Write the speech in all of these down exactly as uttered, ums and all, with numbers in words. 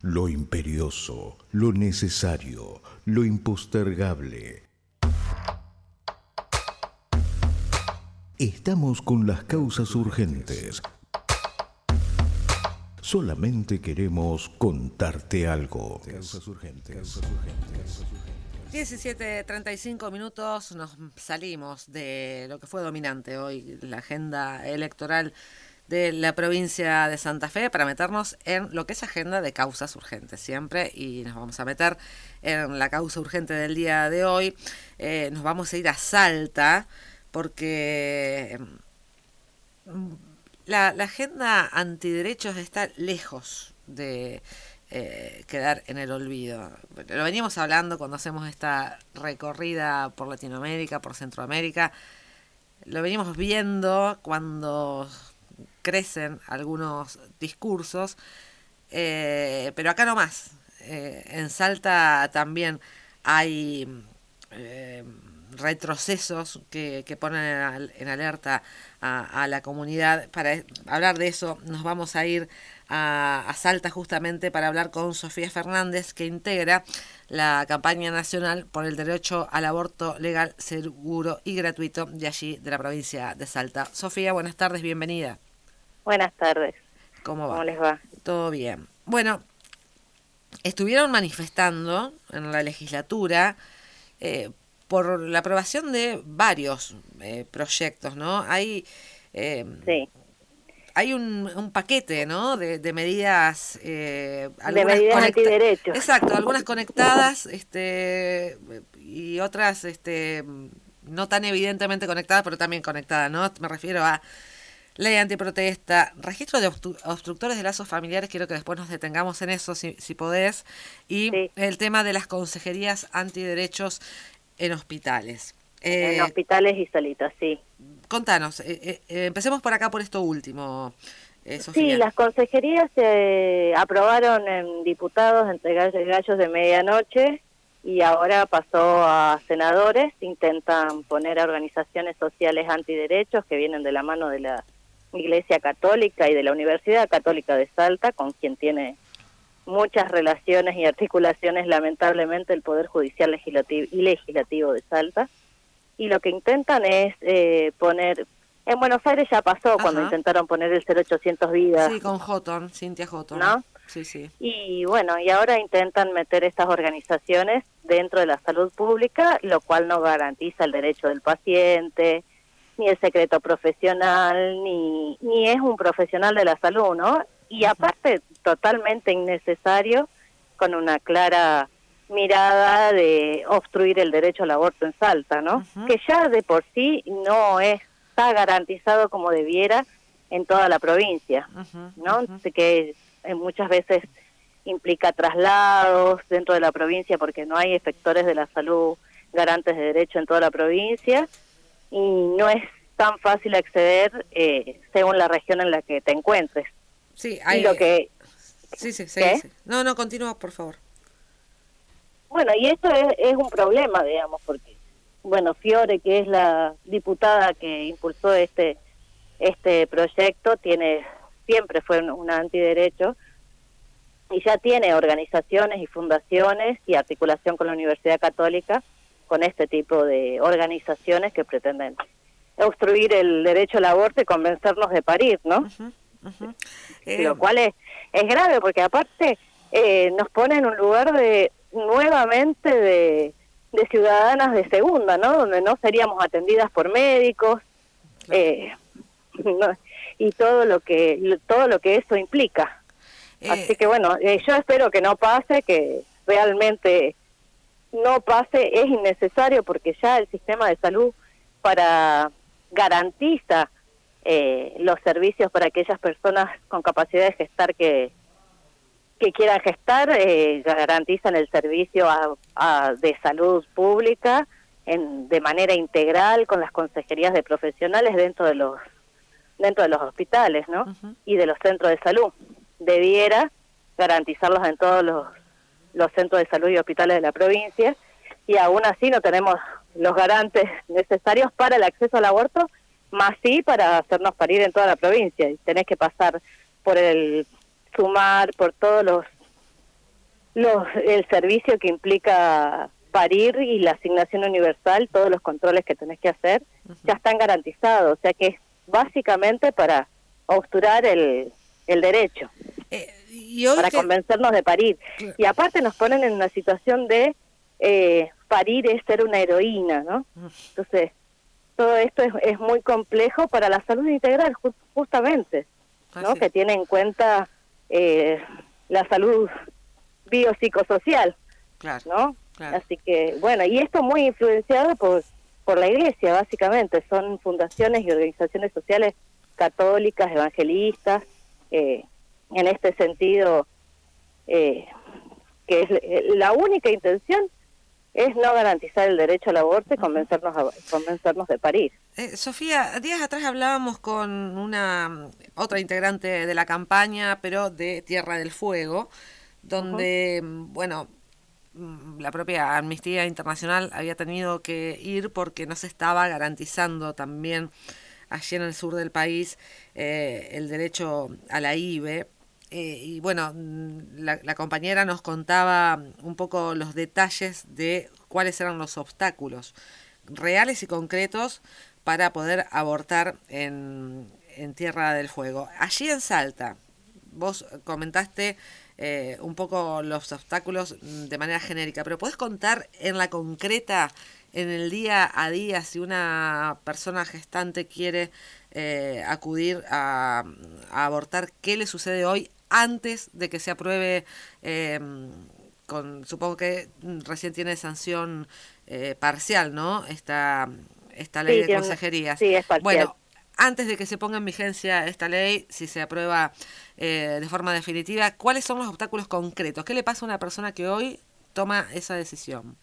lo imperioso, lo necesario, lo impostergable. Estamos con las causas urgentes. Solamente queremos contarte algo. Causas urgentes. diecisiete treinta y cinco minutos, nos salimos de lo que fue dominante hoy, la agenda electoral de la provincia de Santa Fe, para meternos en lo que es agenda de causas urgentes siempre, y nos vamos a meter en la causa urgente del día de hoy. Eh, nos vamos a ir a Salta, porque la, la agenda antiderechos está lejos de eh, quedar en el olvido. Lo veníamos hablando cuando hacemos esta recorrida por Latinoamérica, por Centroamérica. Lo venimos viendo cuando crecen algunos discursos, eh, pero acá no más. Eh, en Salta también hay eh, retrocesos que, que ponen en alerta a, a la comunidad. Para hablar de eso nos vamos a ir a, a Salta justamente para hablar con Sofía Fernández, que integra la campaña nacional por el derecho al aborto legal, seguro y gratuito de allí, de la provincia de Salta. Sofía, buenas tardes, bienvenida. Buenas tardes. ¿Cómo va? ¿Cómo les va? Todo bien. Bueno, estuvieron manifestando en la legislatura eh, por la aprobación de varios eh, proyectos, ¿no? Hay eh, sí. hay un, un paquete, ¿no? De, de medidas, eh, de medidas conecta- antiderechos. Exacto, algunas conectadas, este, y otras, este, no tan evidentemente conectadas, pero también conectadas, ¿no? Me refiero a ley antiprotesta, registro de obstru- obstructores de lazos familiares, quiero que después nos detengamos en eso, si, si podés, y sí. El tema de las consejerías antiderechos en hospitales. Eh, en hospitales y salitas, sí. Contanos, eh, eh, empecemos por acá, por esto último, eh, Sofía. Sí, las consejerías se eh, aprobaron en diputados entre gallos, gallos de medianoche, y ahora pasó a senadores. Intentan poner a organizaciones sociales antiderechos que vienen de la mano de la Iglesia Católica y de la Universidad Católica de Salta, con quien tiene muchas relaciones y articulaciones, lamentablemente, el Poder Judicial legislativo y Legislativo de Salta. Y lo que intentan es eh, poner... En Buenos Aires ya pasó. Ajá. Cuando intentaron poner el cero ochocientos Vidas. Sí, con Houghton, Cintia Houghton. ¿No? Sí, sí. Y bueno, y ahora intentan meter estas organizaciones dentro de la salud pública, lo cual no garantiza el derecho del paciente, ni el secreto profesional, ni, ni es un profesional de la salud, ¿no? Y aparte, totalmente innecesario, con una clara mirada de obstruir el derecho al aborto en Salta, ¿no? Uh-huh. Que ya de por sí no está garantizado como debiera en toda la provincia, uh-huh. ¿no? Uh-huh. Que muchas veces implica traslados dentro de la provincia porque no hay efectores de la salud garantes de derecho en toda la provincia, y no es tan fácil acceder eh, según la región en la que te encuentres. Sí, hay... Y lo que... Sí, sí, sí, sí. No, no, continúa, por favor. Bueno, y esto es, es un problema, digamos, porque, bueno, Fiore, que es la diputada que impulsó este este proyecto, tiene siempre fue un, un antiderecho, y ya tiene organizaciones y fundaciones y articulación con la Universidad Católica, con este tipo de organizaciones que pretenden obstruir el derecho al aborto y convencernos de parir, ¿no? Uh-huh, uh-huh. Eh, Lo cual es, es grave, porque aparte eh, nos pone en un lugar de nuevamente de, de ciudadanas de segunda, ¿no? Donde no seríamos atendidas por médicos, claro. eh, no, y todo lo que todo lo que eso implica. Eh, Así que bueno, eh, yo espero que no pase, que realmente no pase, es innecesario, porque ya el sistema de salud para garantiza eh, los servicios para aquellas personas con capacidad de gestar que que quieran gestar, eh, garantizan el servicio a, a, de salud pública en, de manera integral, con las consejerías de profesionales dentro de los dentro de los hospitales, ¿no? Uh-huh. Y de los centros de salud. Debiera garantizarlos en todos los, los centros de salud y hospitales de la provincia, y aún así no tenemos los garantes necesarios para el acceso al aborto, más sí para hacernos parir en toda la provincia. Y tenés que pasar por el SUMAR, por todos los los, el servicio que implica parir y la asignación universal, todos los controles que tenés que hacer, uh-huh. ya están garantizados, o sea que es básicamente para obturar el, el derecho, eh, y hoy para que... convencernos de parir. Claro. Y aparte nos ponen en una situación de eh, parir es ser una heroína, ¿no? Uh-huh. Entonces, todo esto es, es muy complejo para la salud integral, ju- justamente, ¿no? Ah, sí. Que tiene en cuenta eh, la salud biopsicosocial, claro, ¿no? Claro. Así que, bueno, y esto muy influenciado por, por la Iglesia, básicamente. Son fundaciones y organizaciones sociales católicas, evangelistas, eh, en este sentido, eh, que es la única intención es no garantizar el derecho al aborto y convencernos, a, convencernos de parir. Eh, Sofía, días atrás hablábamos con una otra integrante de la campaña, pero de Tierra del Fuego, donde, uh-huh. bueno, la propia Amnistía Internacional había tenido que ir porque no se estaba garantizando también allí en el sur del país eh, el derecho a la I V E. Eh, y bueno, la, la compañera nos contaba un poco los detalles de cuáles eran los obstáculos reales y concretos para poder abortar en, en Tierra del Fuego. Allí en Salta, vos comentaste eh, un poco los obstáculos de manera genérica, pero ¿podés contar en la concreta, en el día a día, si una persona gestante quiere eh, acudir a, a abortar, qué le sucede hoy antes de que se apruebe, eh, con supongo que recién tiene sanción eh, parcial, ¿no? Esta, esta ley sí, de consejerías. Sí, es parcial. Bueno, antes de que se ponga en vigencia esta ley, si se aprueba eh, de forma definitiva, ¿cuáles son los obstáculos concretos? ¿Qué le pasa a una persona que hoy toma esa decisión?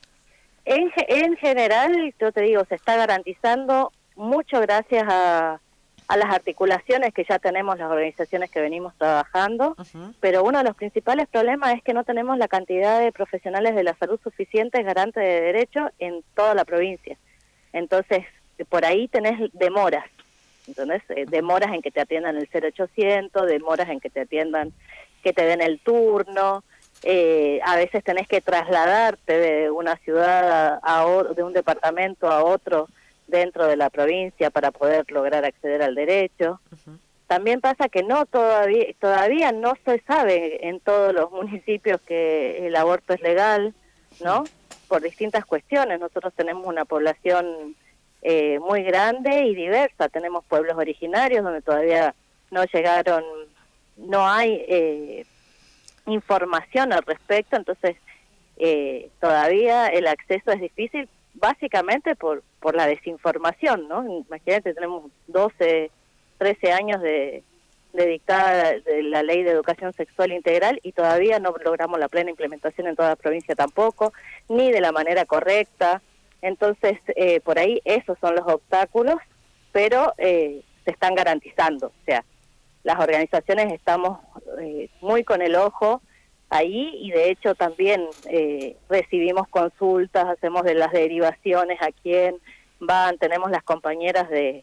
En, en general, yo te digo, se está garantizando mucho gracias a, a las articulaciones que ya tenemos las organizaciones que venimos trabajando, uh-huh. pero uno de los principales problemas es que no tenemos la cantidad de profesionales de la salud suficientes garantes de derecho en toda la provincia. Entonces, por ahí tenés demoras. Entonces, eh, demoras en que te atiendan el cero ochocientos, demoras en que te atiendan, que te den el turno, eh, a veces tenés que trasladarte de una ciudad a, a o, de un departamento a otro dentro de la provincia para poder lograr acceder al derecho. Uh-huh. También pasa que no todavía todavía no se sabe en todos los municipios que el aborto es legal, ¿no? Por distintas cuestiones. Nosotros tenemos una población Eh, muy grande y diversa. Tenemos pueblos originarios donde todavía no llegaron, no hay eh, información al respecto, entonces eh, todavía el acceso es difícil, básicamente por por la desinformación, ¿no? Imagínate, tenemos doce, trece años de, de dictada de la Ley de Educación Sexual Integral y todavía no logramos la plena implementación en toda la provincia tampoco, ni de la manera correcta. Entonces, eh, por ahí esos son los obstáculos, pero eh, se están garantizando. O sea, las organizaciones estamos eh, muy con el ojo ahí y de hecho también eh, recibimos consultas, hacemos de las derivaciones a quién van, tenemos las compañeras de,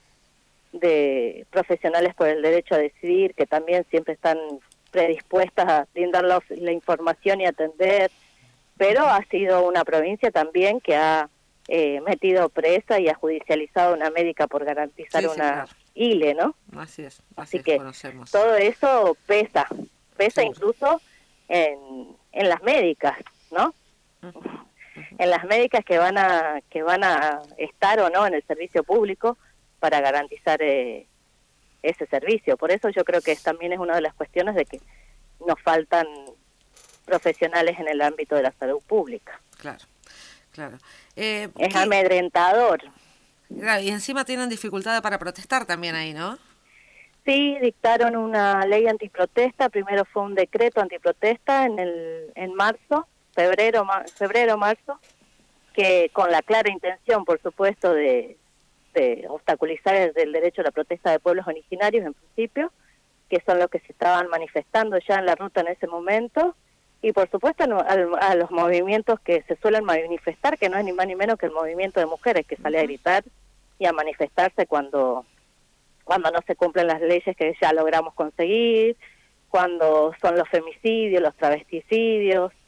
de profesionales por el derecho a decidir que también siempre están predispuestas a brindar la, la información y atender, pero ha sido una provincia también que ha Eh, metido presa y ha judicializado una médica por garantizar sí, una sí, claro. I L E, ¿no? Así es, así, así es, que conocemos. Todo eso pesa, pesa sí. incluso en, en las médicas, ¿no? Uh-huh. Uh-huh. En las médicas que van a que van a estar o no en el servicio público para garantizar eh, ese servicio. Por eso yo creo que también es una de las cuestiones de que nos faltan profesionales en el ámbito de la salud pública. Claro. Claro. Eh, es ¿qué? amedrentador. Claro, y encima tienen dificultad para protestar también ahí, ¿no? Sí, dictaron una ley antiprotesta. Primero fue un decreto antiprotesta en el en marzo, febrero, ma, febrero, marzo, que con la clara intención, por supuesto, de, de obstaculizar el, el derecho a la protesta de pueblos originarios, en principio, que son los que se estaban manifestando ya en la ruta en ese momento. Y por supuesto a, a los movimientos que se suelen manifestar, que no es ni más ni menos que el movimiento de mujeres que sale a gritar y a manifestarse cuando, cuando no se cumplen las leyes que ya logramos conseguir, cuando son los femicidios, los travesticidios,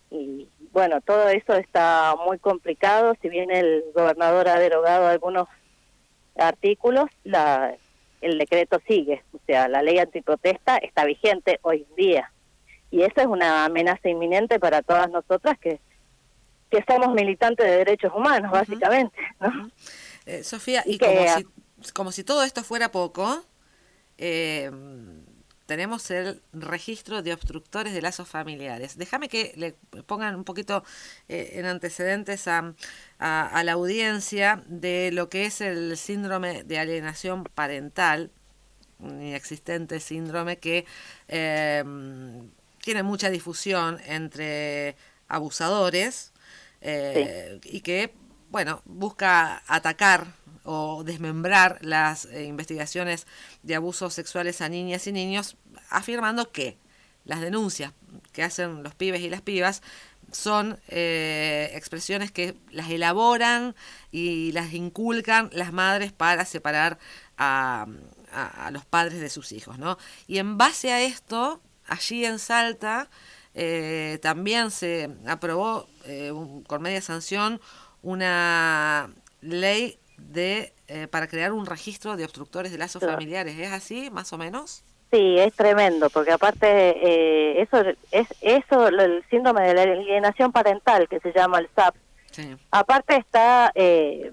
y bueno, todo eso está muy complicado. Si bien el gobernador ha derogado algunos artículos, la, el decreto sigue, o sea, la ley antiprotesta está vigente hoy en día, y eso es una amenaza inminente para todas nosotras que, que somos militantes de derechos humanos, uh-huh. básicamente, ¿no? Uh-huh. eh, Sofía, y, y que, como, si, como si todo esto fuera poco, eh, tenemos el registro de obstructores de lazos familiares. Déjame que le pongan un poquito eh, en antecedentes a, a, a la audiencia de lo que es el síndrome de alienación parental, un inexistente síndrome que eh, tiene mucha difusión entre abusadores eh, sí. y que, bueno, busca atacar o desmembrar las eh, investigaciones de abusos sexuales a niñas y niños, afirmando que las denuncias que hacen los pibes y las pibas son eh, expresiones que las elaboran y las inculcan las madres para separar a, a, a los padres de sus hijos, ¿no? Y en base a esto, allí en Salta, eh, también se aprobó eh, un, con media sanción una ley de eh, para crear un registro de obstructores de lazos sí. familiares. ¿Es así, más o menos? Sí, es tremendo, porque aparte eh, eso es eso el síndrome de la alienación parental, que se llama el S A P. Sí. Aparte está, eh,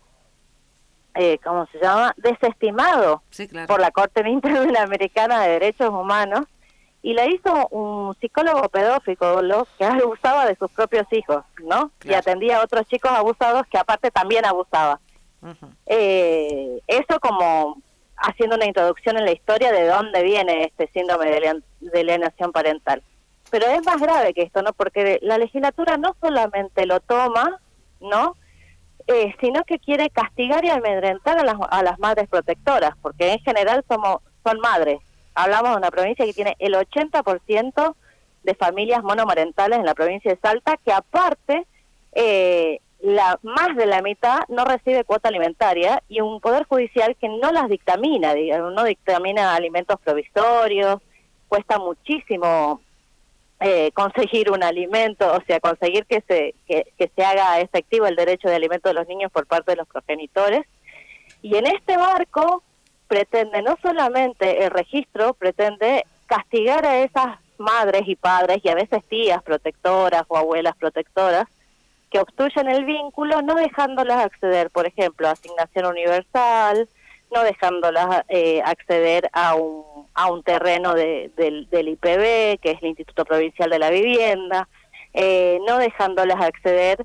eh, ¿cómo se llama? Desestimado sí, claro. por la Corte Interamericana de Derechos Humanos, y la hizo un psicólogo pedófilo que abusaba de sus propios hijos, ¿no? Claro. Y atendía a otros chicos abusados que aparte también abusaba. Uh-huh. Eh, eso como haciendo una introducción en la historia de dónde viene este síndrome de alienación parental. Pero es más grave que esto, ¿no? Porque la legislatura no solamente lo toma, ¿no? Eh, sino que quiere castigar y amedrentar a las, a las madres protectoras, porque en general somos son madres. Hablamos de una provincia que tiene el ochenta por ciento de familias monomarentales en la provincia de Salta, que aparte eh, la más de la mitad no recibe cuota alimentaria, y un poder judicial que no las dictamina, digamos, no dictamina alimentos provisorios. Cuesta muchísimo eh, conseguir un alimento, o sea, conseguir que se que, que se haga efectivo el derecho de alimento de los niños por parte de los progenitores. Y en este marco pretende no solamente el registro, pretende castigar a esas madres y padres, y a veces tías protectoras o abuelas protectoras, que obstruyen el vínculo, no dejándolas acceder, por ejemplo, a asignación universal, no dejándolas eh, acceder a un a un terreno de, del, del I P B, que es el Instituto Provincial de la Vivienda, eh, no dejándolas acceder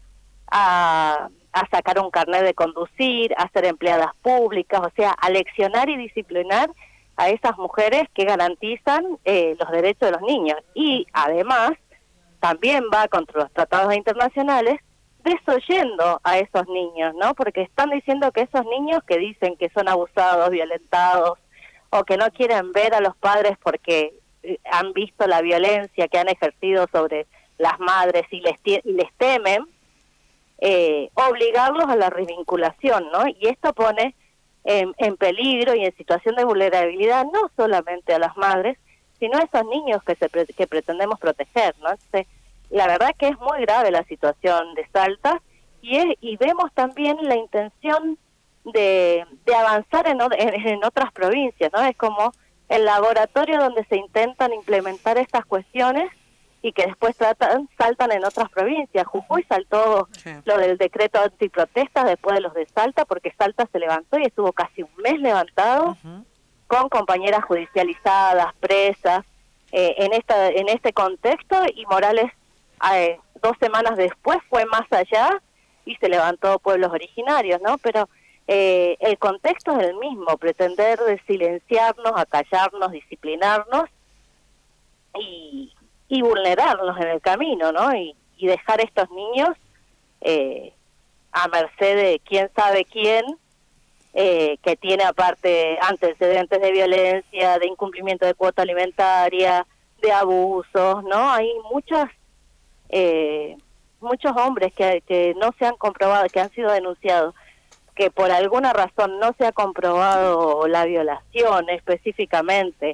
a, a sacar un carnet de conducir, a ser empleadas públicas, o sea, a leccionar y disciplinar a esas mujeres que garantizan eh, los derechos de los niños. Y además, también va contra los tratados internacionales, desoyendo a esos niños, ¿no? Porque están diciendo que esos niños que dicen que son abusados, violentados, o que no quieren ver a los padres porque han visto la violencia que han ejercido sobre las madres y les, y les temen, eh, obligarlos a la revinculación, ¿no? Y esto pone en, en peligro y en situación de vulnerabilidad no solamente a las madres, sino a esos niños que, se, que pretendemos proteger, ¿no? Entonces, la verdad que es muy grave la situación de Salta, y, es, y vemos también la intención de, de avanzar en, en, en otras provincias, ¿no? Es como el laboratorio donde se intentan implementar estas cuestiones y que después tratan, saltan en otras provincias. Jujuy saltó sí. lo del decreto antiprotestas después de los de Salta, porque Salta se levantó y estuvo casi un mes levantado, uh-huh. con compañeras judicializadas, presas, eh, en esta en este contexto, y Morales eh, dos semanas después fue más allá y se levantó pueblos originarios, ¿no? Pero Eh, el contexto es el mismo, pretender silenciarnos, acallarnos, disciplinarnos y, y vulnerarnos en el camino, ¿no? Y, y dejar a estos niños eh, a merced de quién sabe quién, eh, que tiene aparte antecedentes de violencia, de incumplimiento de cuota alimentaria, de abusos, ¿no? Hay muchas, eh, muchos hombres que, que no se han comprobado, que han sido denunciados, que por alguna razón no se ha comprobado la violación específicamente,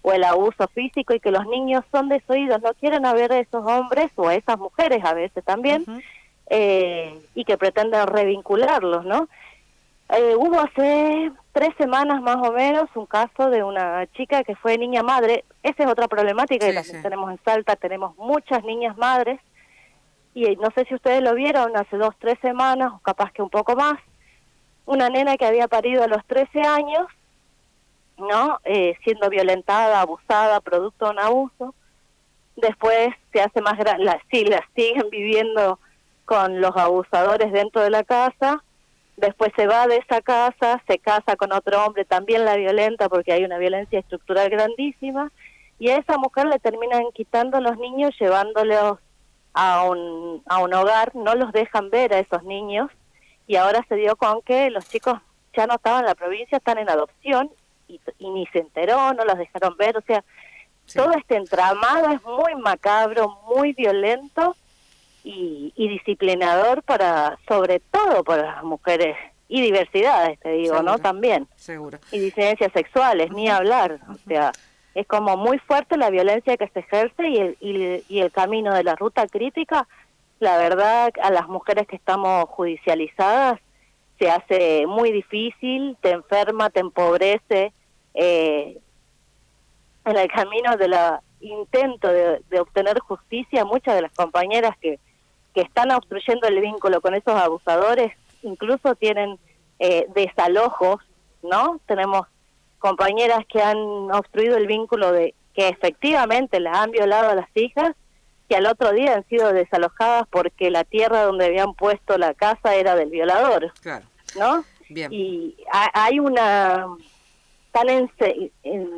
o el abuso físico, y que los niños son desoídos, no quieren a ver a esos hombres o a esas mujeres a veces también, uh-huh. eh, y que pretenden revincularlos, ¿no? Eh, hubo hace tres semanas más o menos un caso de una chica que fue niña madre. Esa es otra problemática sí, que también sí. tenemos en Salta, tenemos muchas niñas madres, y no sé si ustedes lo vieron hace dos, tres semanas, o capaz que un poco más, una nena que había parido a los trece años, ¿no? Eh, siendo violentada, abusada, producto de un abuso. Después se hace más grande, la, sí, la siguen viviendo con los abusadores dentro de la casa. Después se va de esa casa, se casa con otro hombre, también la violenta porque hay una violencia estructural grandísima, y a esa mujer le terminan quitando los niños, llevándolos a un, a un hogar, no los dejan ver a esos niños, y ahora se dio con que los chicos ya no estaban en la provincia, están en adopción, y, y ni se enteró, no los dejaron ver, o sea, sí. todo este entramado es muy macabro, muy violento, Y, y disciplinador para, sobre todo para las mujeres, y diversidades, te digo, seguro, ¿no? También. Seguro. Y disidencias sexuales, uh-huh. ni hablar. Uh-huh. O sea, es como muy fuerte la violencia que se ejerce, y el, y, y el camino de la ruta crítica, la verdad, a las mujeres que estamos judicializadas, se hace muy difícil, te enferma, te empobrece, eh, en el camino de la intento de, de obtener justicia. Muchas de las compañeras que que están obstruyendo el vínculo con esos abusadores, incluso tienen eh, desalojos, ¿no? Tenemos compañeras que han obstruido el vínculo de que efectivamente las han violado a las hijas, que al otro día han sido desalojadas porque la tierra donde habían puesto la casa era del violador, claro. ¿no? Bien. Y ha, hay una... tan ense, en,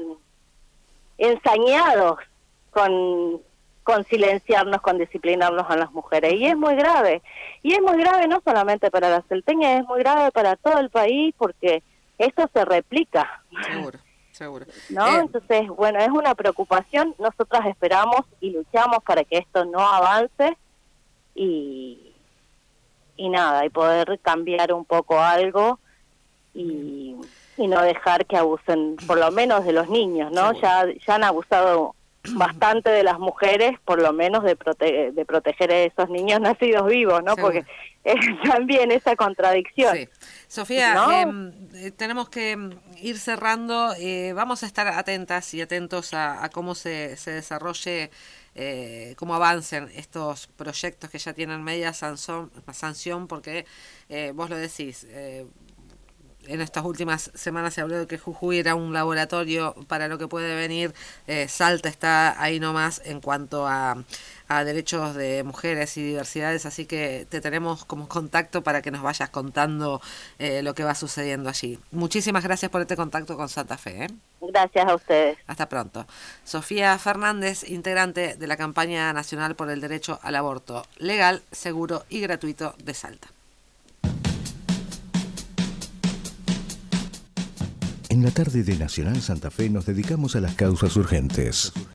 ensañados con... con silenciarnos, con disciplinarnos a las mujeres, y es muy grave, y es muy grave no solamente para la salteña, es muy grave para todo el país, porque eso se replica. Seguro, seguro. ¿No? Eh, Entonces, bueno, es una preocupación, nosotras esperamos y luchamos para que esto no avance, y, y nada, y poder cambiar un poco algo, y, y no dejar que abusen, por lo menos de los niños, ¿no? Ya, ya han abusado bastante de las mujeres, por lo menos de, prote de proteger a esos niños nacidos vivos, ¿no? Seguro. Porque es también esa contradicción. Sí. Sofía, ¿no? eh, tenemos que ir cerrando. Eh, vamos a estar atentas y atentos a, a cómo se, se desarrolle, eh, cómo avancen estos proyectos que ya tienen media sanción, sanción porque eh, vos lo decís, eh, en estas últimas semanas se habló de que Jujuy era un laboratorio para lo que puede venir. Eh, Salta está ahí nomás en cuanto a, a derechos de mujeres y diversidades, así que te tenemos como contacto para que nos vayas contando eh, lo que va sucediendo allí. Muchísimas gracias por este contacto con Santa Fe. ¿eh? Gracias a ustedes. Hasta pronto. Sofía Fernández, integrante de la campaña nacional por el derecho al aborto legal, seguro y gratuito de Salta. En la tarde de Nacional Santa Fe nos dedicamos a las causas urgentes.